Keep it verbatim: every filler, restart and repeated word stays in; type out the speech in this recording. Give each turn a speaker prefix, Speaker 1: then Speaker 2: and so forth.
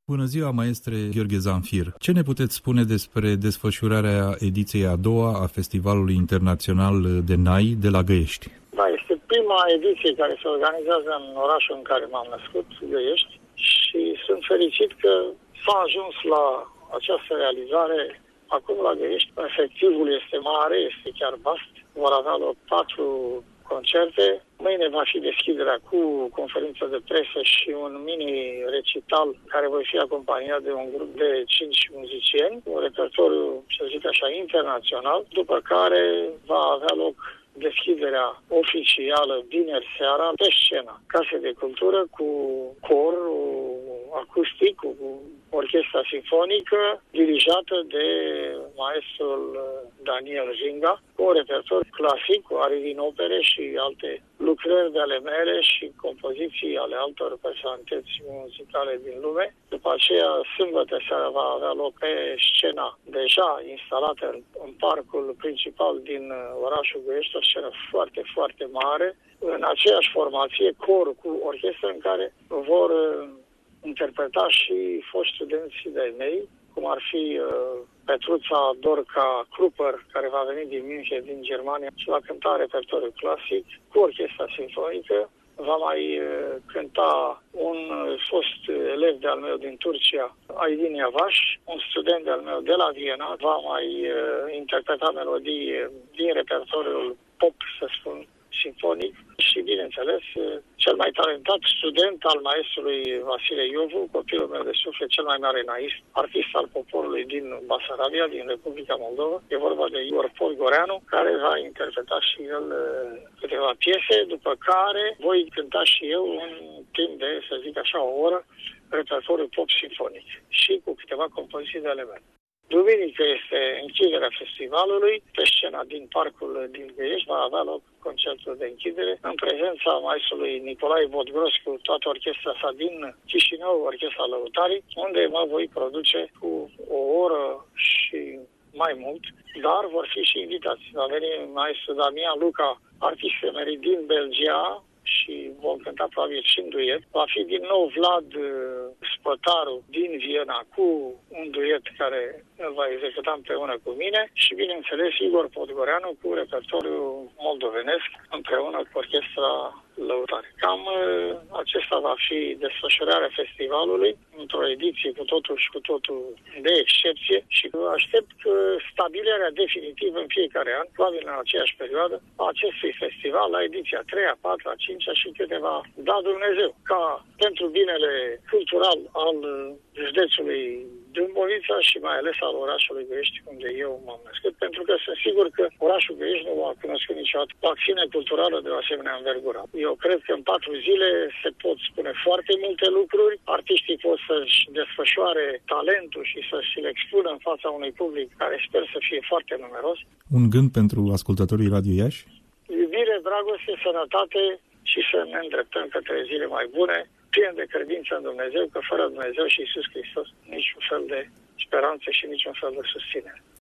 Speaker 1: Bună ziua, maestre Gheorghe Zanfir. Ce ne puteți spune despre desfășurarea ediției a doua a Festivalului Internațional de Nai de la Găiești?
Speaker 2: Da, este prima ediție care se organizează în orașul în care m-am născut, Găiești, și sunt fericit că s-a ajuns la această realizare. Acum la Găiești, efectivul este mare, este chiar vast. Vor avea loc patru concerte. Mâine va fi deschiderea cu conferință de presă și un mini-recital care voi fi acompaniat de un grup de cinci muzicieni, un repertoriu, să zic așa, internațional, după care va avea loc deschiderea oficială vineri seara pe scenă Case de Cultură cu cor acustic, cu orchestra sinfonică dirijată de maestrul Daniel Zinga, cu un repertoriu clasic, cu arii din opere și alte lucrări de ale mele și compoziții ale altor personalități muzicale din lume. După aceea, sâmbătă seara va avea loc pe scena deja instalată în, în parcul principal din orașul Găiești, o scenă foarte, foarte mare, în aceeași formație, cor cu orchestră, în care vor interpreta și foști studenți de-ai mei, cum ar fi uh, Petruța Dorca Kruper, care va veni din München, din Germania, și va cânta repertoriu clasic cu orchestra sinfonică. Va mai uh, cânta un uh, fost elev de-al meu din Turcia, Aydin Yavaş, un student de-al meu de la Viena. Va mai uh, interpreta melodii din repertoriul pop, să spun, sinfonic și, bineînțeles, cel mai talentat student al maestrului Vasile Iovu, copilul meu de suflet, cel mai mare naist, artist al poporului din Basarabia, din Republica Moldova. E vorba de Igor Podgoreanu, care va interpreta și el câteva piese, după care voi cânta și eu un timp de, să zic așa, o oră, repertoriu pop sinfonic și cu câteva compoziții de ale mele. Duminică este închiderea festivalului. Pe scena din parcul din Găiești va avea loc concertul de închidere în prezența maestrului Nicolae Vodgros cu toată orchestra sa din Chișinău, orchestra Lăutarii, unde mă voi produce cu o oră și mai mult, dar vor fi și invitați. Va veni maestru Damian Luca, artist emerit din Belgia, și vom cânta probabil și în duet. Va fi din nou Vlad Spătaru din Viena cu un duet care îl va executa împreună cu mine și, bineînțeles, Igor Podgoreanu cu repertoriu moldovenesc împreună cu orchestra Lăutare. Cam acesta va fi desfășurarea festivalului într-o ediție cu totul și cu totul de excepție și aștept stabilirea definitivă în fiecare an, probabil în aceeași perioadă, a acestui festival, la ediția a treia, a patra, a cincea și câte va da Dumnezeu, ca pentru binele cultural al județului Dâmbovița și mai ales al orașului Găiești, unde eu m-am născut, pentru că sunt sigur că orașul Găiești nu a cunoscut niciodată o acțiune culturală de o asemenea învergură. Eu cred că în patru zile se pot spune foarte multe lucruri, artiștii pot să-și desfășoare talentul și să-și le expună în fața unui public care sper să fie foarte numeros.
Speaker 1: Un gând pentru ascultătorii Radio Iași?
Speaker 2: Iubire, dragoste, sănătate și să ne îndreptăm către zile mai bune, plin de credință în Dumnezeu, că fără Dumnezeu și Iisus Hristos niciun fel de speranță și niciun fel de susținere.